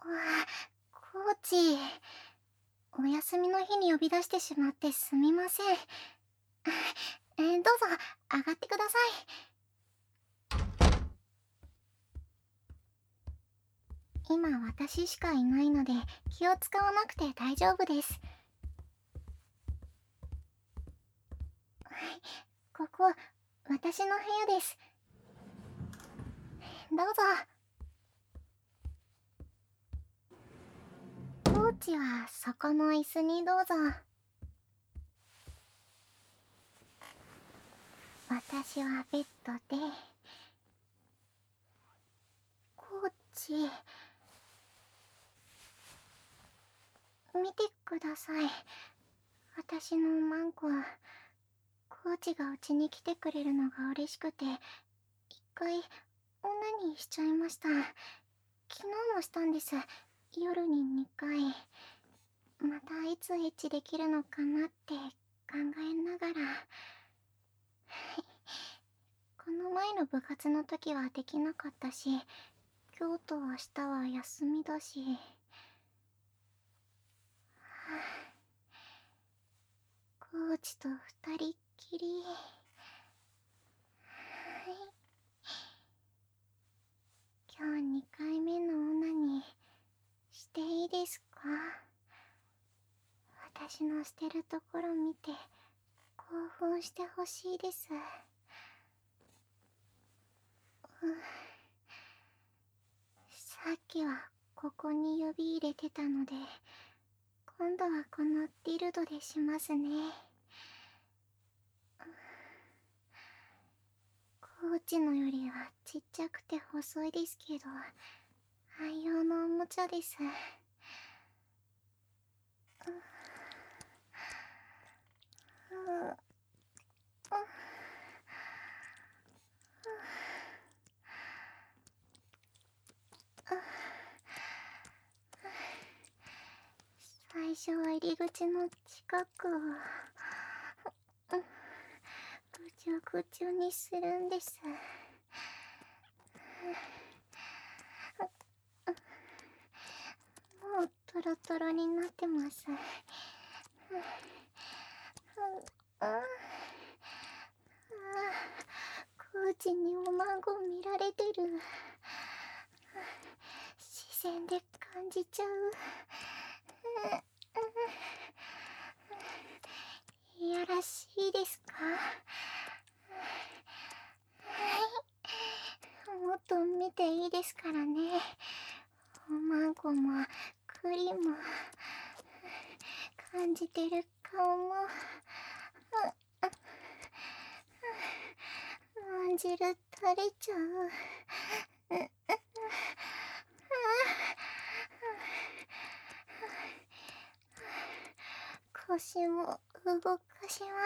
コーチ、お休みの日に呼び出してしまってすみません。どうぞ上がってください。今私しかいないので気を使わなくて大丈夫です。ここ私の部屋です。どうぞ。コーチはそこの椅子にどうぞ。私はベッドで。コーチ、見てください。私のマンコ。コーチがうちに来てくれるのが嬉しくて、一回女にしちゃいました。昨日もしたんです。夜に2回。またいつエッチできるのかなって考えながら。この前の部活の時はできなかったし、今日と明日は休みだし。コーチと二人っきり。今日2回目のオナにしていいですか？私のしてるところ見て興奮してほしいです。さっきはここに指入れてたので、今度はこのディルドでしますね。コーチのよりはちっちゃくて細いですけど、愛用のおもちゃです。最初は入り口の近くをぐちゅぐちゅにするんです。もうトロトロになってます。コーチにおまんご見られてる。視線で感じちゃう。いやらしいですか？もっと見ていいですからね。おまんこも栗も感じてる顔もまんじる垂れちゃう。腰も動かします。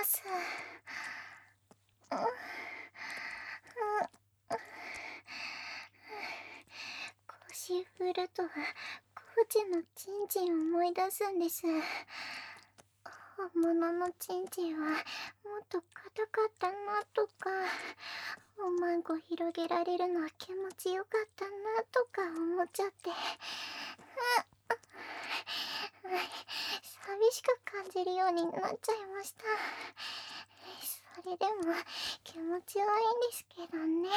腰振るとコーチのチンチンを思い出すんです。本物のチンチンはもっと硬かったなとか、おまんこ広げられるのは気持ちよかったなとか思っちゃって、寂しく感じるようになっちゃいました。それでも気持ちはいいんですけどね。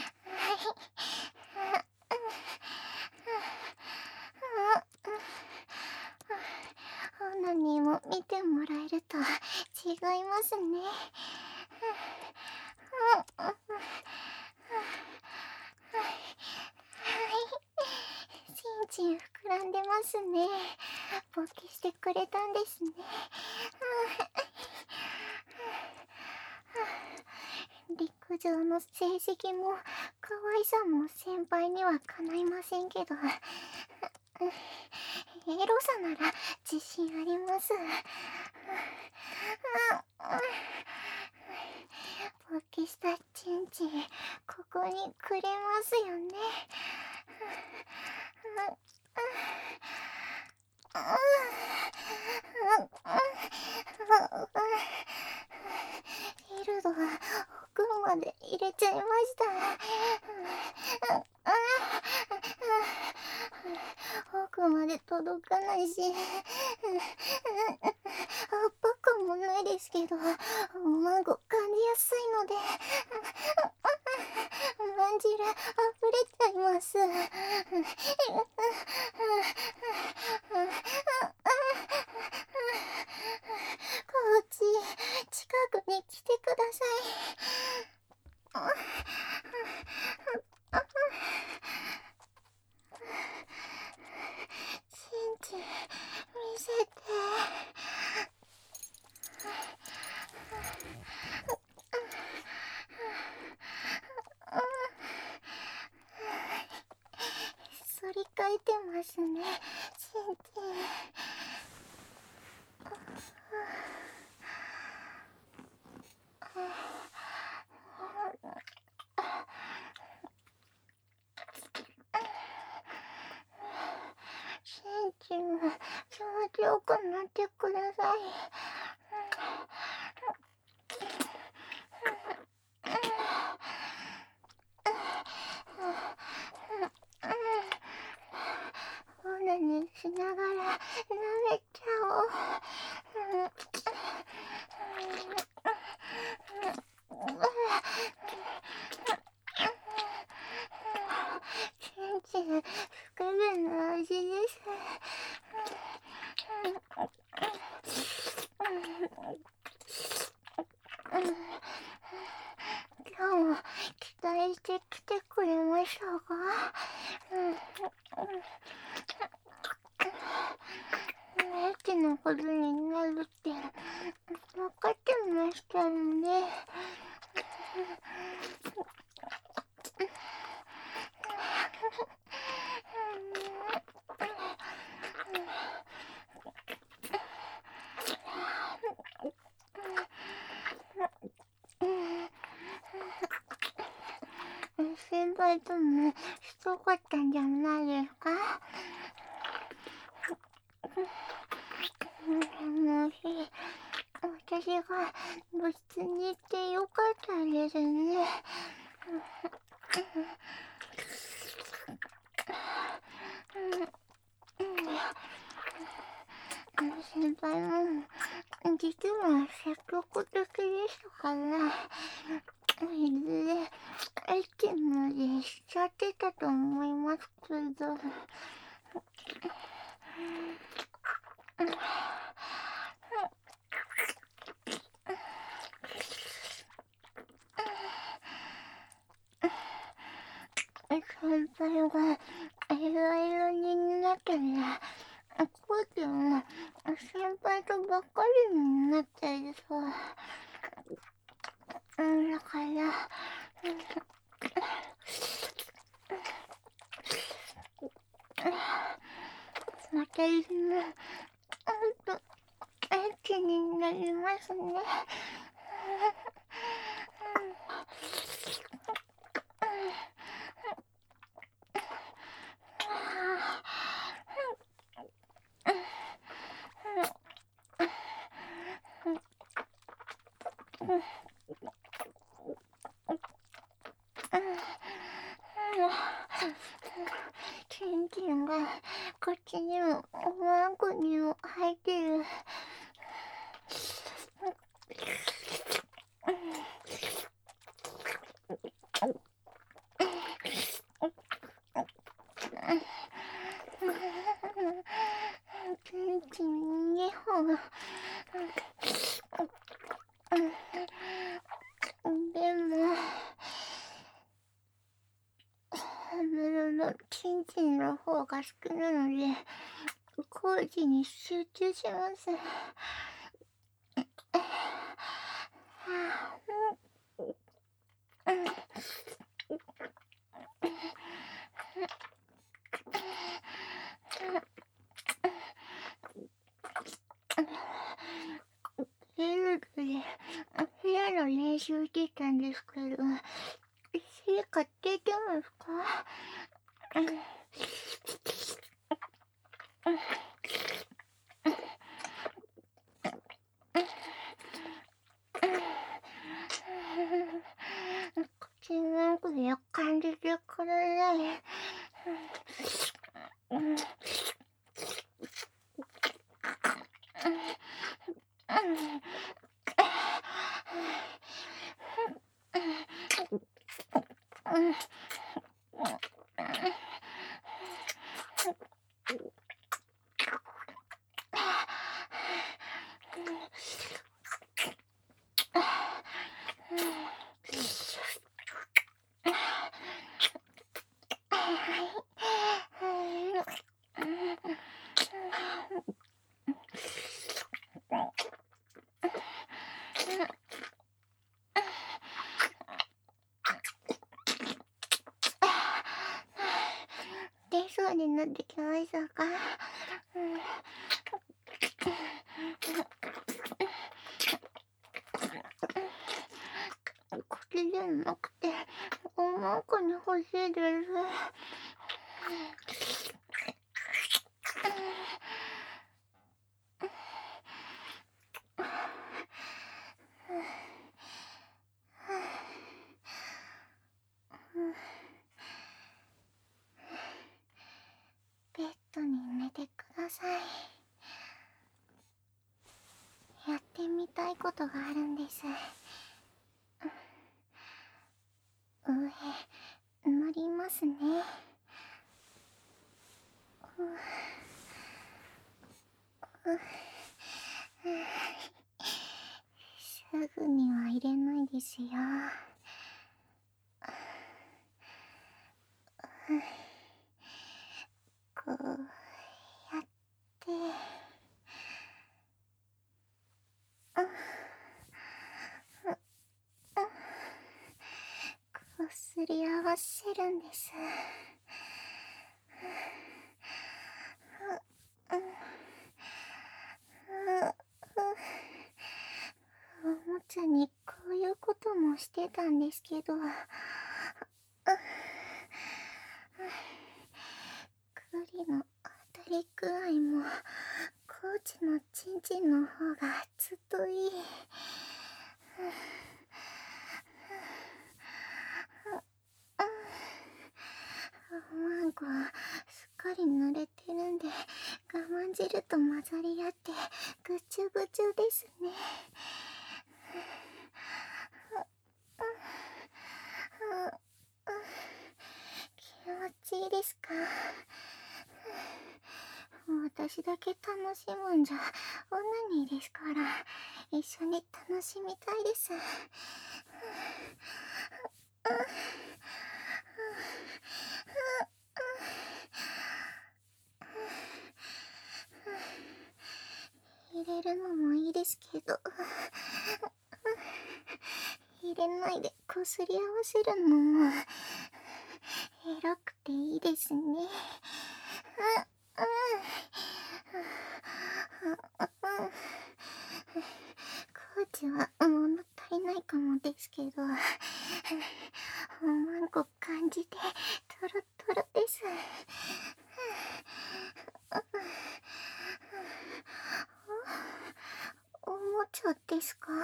オナニーも見てもらえると違いますね。チンチン膨らんでますね。勃起してくれたんですね。陸上の成績も可愛さも先輩にはかないませんけど、エロさなら自信あります。勃起したチンチンここにくれますよね。ヒルドが奥まで入れちゃいました。 くまで届かないし、圧迫もないですけど、おまんこ感じやすいので、まんじる溢れちゃいます。コーチ、近くに来てください。チンチン見せて。反り返ってますね、チンチン。チンチン、気持ちよくなってください。オナニーしながら舐めちゃおう。チンチン、不可弁な味です。今日も期待してきてくれましたが、エッチなことになるって分かってましたよね。先輩ともしつこかったんじゃないですか？もし私が部室に行ってよかったですね。先輩も実は積極的でしたから、いずれエッチまでしちゃってたと思いますけど。先輩がいろいろになったら、こうちゃんは先輩とばっかりになっちゃいそう。だから、私ももっとエッチになりますね。チンチンが口にもおまんこにも入ってる。チンチン2本。でもチンチンの方が好きなので工事に集中します。フィールドでピアノ練習してたんですけど、CD買っていけますか？口の中で感じてください。 出そうになってきましたか？これじゃなくて、おまんこに欲しいです。ベッドに寝てください。やってみたいことがあるんです。上、乗りますね。すぐには入れないですよ。こうやって、こすり合わせるんです。おもちゃにこういうこともしてたんですけど、栗の当たり具合もコーチのチンチンの方がずっといい。マンコすっかり濡れてるんで、我慢汁と混ざり合ってぐちゅぐちゅですね。気持ちいいですか？私だけ楽しむんじゃオナニーですから、一緒に楽しみたいです。入れるのもいいですけど、入れないでこすり合わせるのもエロくていいですね。コーチは物足りないかもですけど、おまんこ感じてトロトロです。おもちゃですか？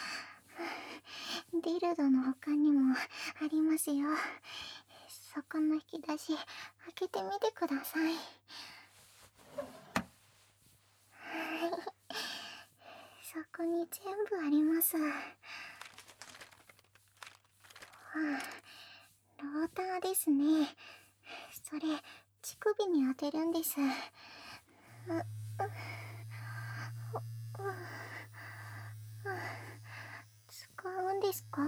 ディルドの他にもありますよ。そこの引き出し開けてみてください。そこに全部あります。ローターですね。それ乳首に当てるんです。使うんですか？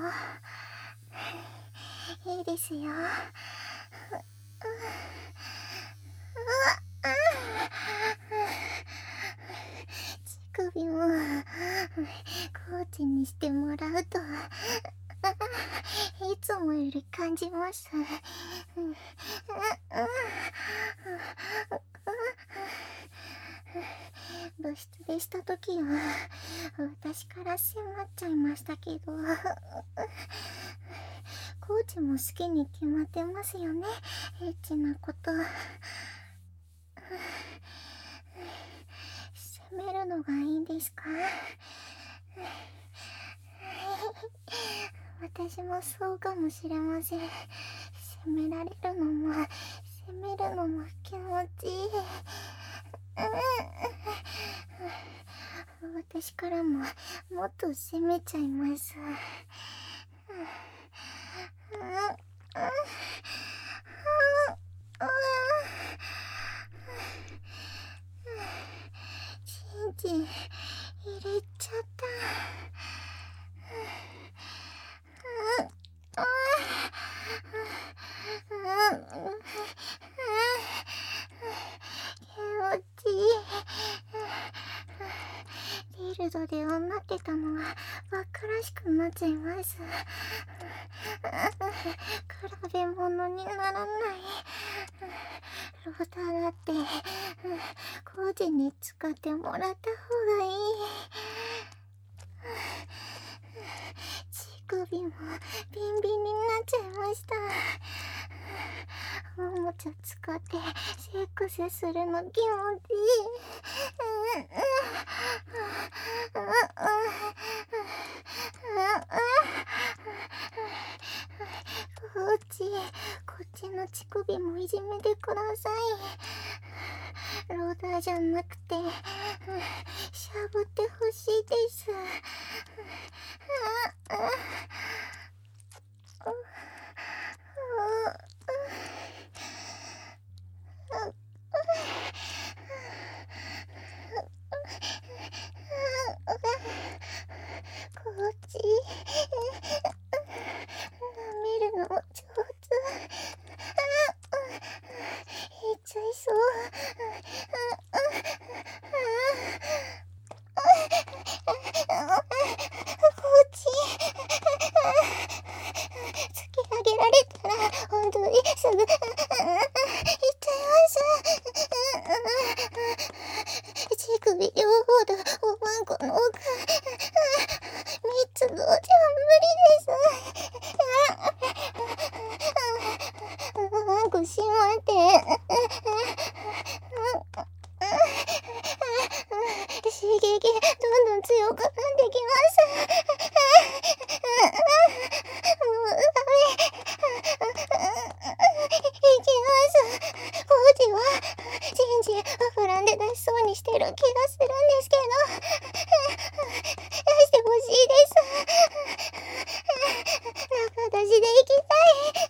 いいですよ。乳首もコーチにしてもらうといつもより感じます。部室でしたときは私から迫っちゃいましたけど、コーチも好きに決まってますよね、エッチなこと。責めるのがいいんですか？私もそうかもしれません。責められるのも責めるのも気持ちいい。私からももっと責めちゃいます。チンチン入れちゃった。気持ちいい。ディルドで女ってたのがバカらしくなっちゃいます。比べ物にならない。 ローターだって、コーチに使ってもらった方がいい。乳首もビンビンになっちゃいました。おもちゃ使ってセックスするの気持ちいい。コーチ、こっちの乳首もいじめてください。ローダーじゃなくて、しゃぶってほしいです。こっち、舐めるのも上手。いっちゃいそう。こっち、突き上げられたら本当にすぐいっちゃいます。乳首両方とおまんこの奥、3つ同時は無理です。ごしまって。刺激どんどん強くなってきます。もうダメ。いきます。コーチはチンチン膨らんで出しそうにしてる気がするんですけど、出してほしいです。中出しでいきたい。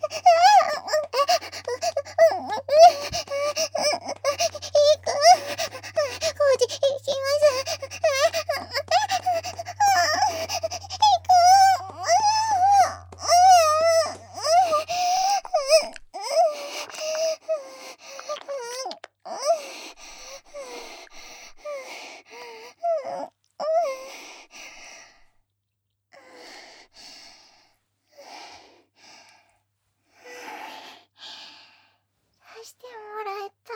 行く。コーチ行きます。行く。出してもらえた。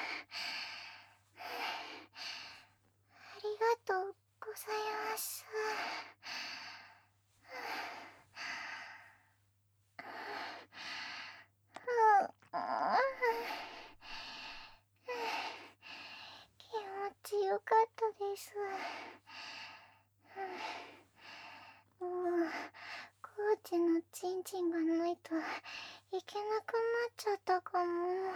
ありがとうございます。気持ちよかったです。もうコーチのチンチンがないといけなくなっちゃったかも。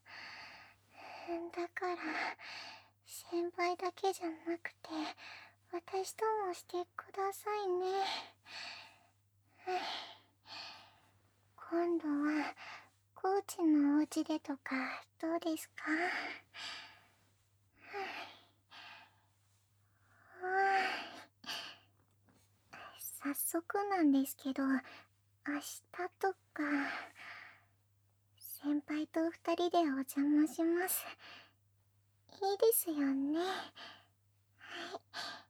だから先輩だけじゃなくて私ともしてくださいね。今度はコーチのお家でとかどうですか？早速なんですけど、明日とか先輩と2人でお邪魔します。いいですよね。はい。